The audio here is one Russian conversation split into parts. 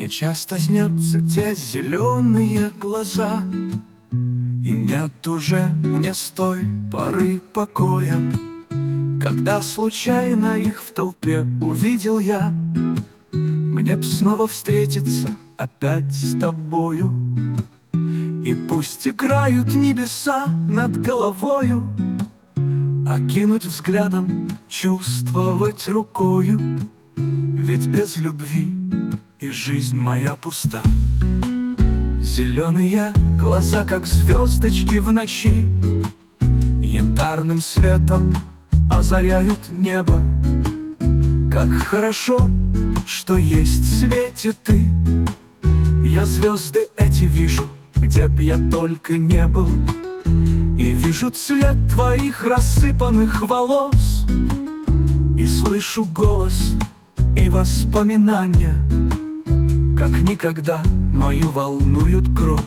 часто снятся те зеленые глаза, и нет уже мне с той поры покоя, когда случайно их в толпе увидел я. Мне б снова встретиться опять с тобою, и пусть играют небеса над головою, окинуть взглядом, чувствовать рукою, ведь без любви и жизнь моя пуста. Зеленые глаза, как звездочки в ночи, янтарным светом озаряют небо. Как хорошо, что есть в свете ты. Я звезды эти вижу, где б я только не был, и вижу цвет твоих рассыпанных волос, и слышу голос и воспоминания, как никогда мою волнуют кровь.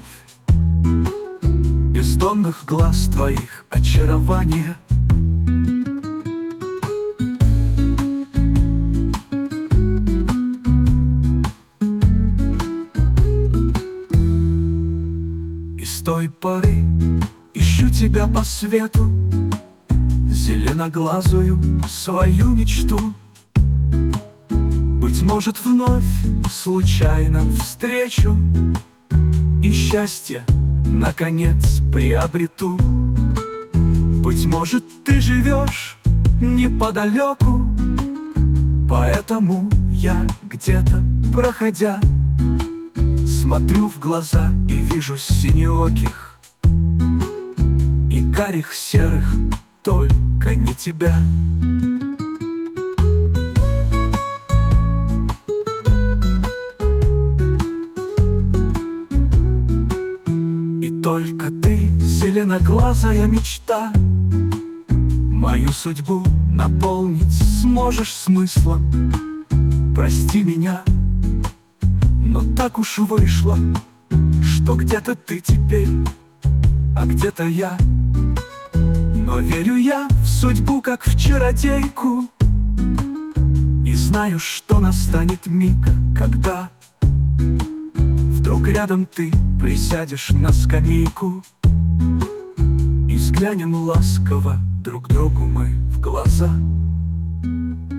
Бездонных глаз твоих очарования. И с той поры ищу тебя по свету, зеленоглазую свою мечту. Быть может, вновь случайно встречу, и счастье, наконец, приобрету. Быть может, ты живешь неподалеку, поэтому я где-то, проходя, смотрю в глаза и вижу синеоких и карих серых, только не тебя. Только ты, зеленоглазая мечта, мою судьбу наполнить сможешь смыслом. Прости меня, но так уж вышло, что где-то ты теперь, а где-то я. Но верю я в судьбу, как в чародейку, и знаю, что настанет миг, когда вдруг рядом ты присядешь на скамейку, и взглянем ласково друг другу мы в глаза.